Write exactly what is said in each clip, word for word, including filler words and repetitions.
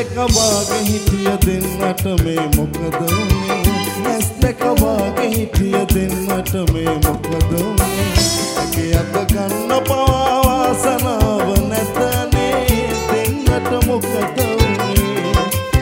දෙක වාගේ හිටිය දෙන්නට මේ මොකද උනේ ඇස් දෙක වාගේ හිටිය දෙන්නට මේ මොකද උනේ ඇගේ අත ගන්න පවා වාසනාව නැතනේ දෙන්නට මොකද උනේ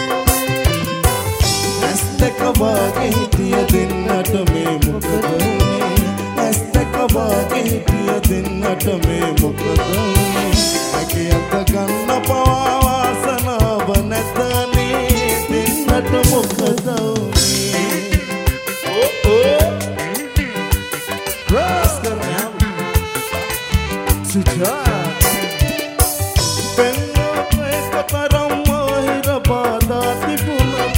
ඇස් දෙක වාගේ හිටිය දෙන්නට මේ මොකද උනේ ඇස් දෙක වාගේ හිටිය දෙන්නට මේ මොකද උනේ ඇගේ අත ගන්න පවා වාසනාව නැතනේ දෙන්නට මොකද උනේ ඕ ඕ රාස්කර් සුජා පෙන්වන්නේ කතරම් මහිර බාධා තිබුණත්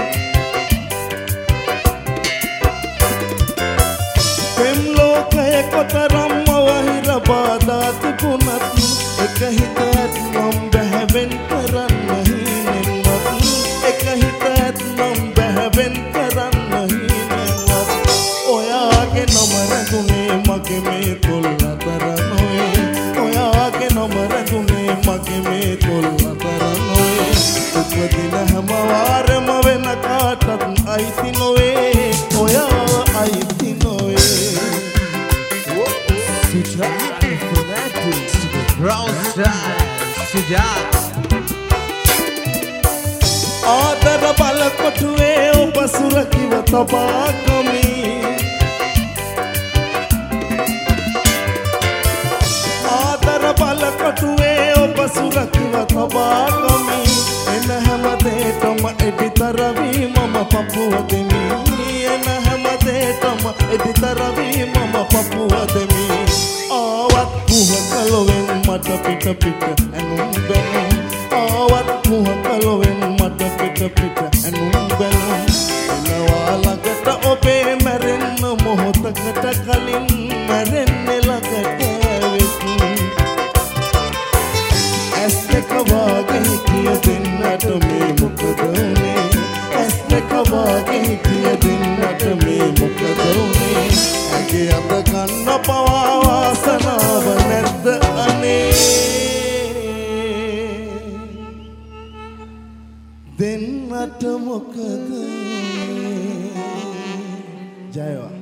පෙම් ලෝකයේ කතරම් මහිර බාධා තිබුණත් එක හිතත් නම් බැහැවෙන් කරන්න හිනෙන්නත් එක හිතත් නම් බැහැවෙන් කරන්න හිනෙන්නත් ඔයාගේ නම රැඳුනේ මගේ මේ තොල් අතර නොවේ ඔයාගේ නම රැඳුනේ මගේ මේ තොල් අතර නොවේ උපදින හැම වාරෙම වෙන කාටත් අයිති නොවේ ඔයාව අයිති නොවේ ආදර බල කොටුවේ ඔබ සුරකිව තබා කමි ආදර බල කොටුවේ ඔබ සුරකිව තබා කමි එන හැම දෙයකම එඩිතර වී මම පපුව දෙමි එන හැම දෙයකම එඩිතර වී මම පපුව දෙමි ආවත් පුහකලොවෙන් මට පිට පිට ඇනුම් බැලුම් ආවත් පුහකලොවෙන් මට පිට පිට ඇනුම් බැලුම් එනවා ළඟට ඔබේ මැරෙන්න මොහොතකට කලින් මැරෙන්න ළඟට වෙති ඇස් දෙක වාගේ හිටිය දෙන්නට මේ මොකද උනේ ඇස් දෙක වාගේ හිටිය දෙන්නට මේ මොකද උනේ ඇගේ අත ගන්න පවා වාසනාව නැද්ද අනේ දෙන්නට මොකද ජයවා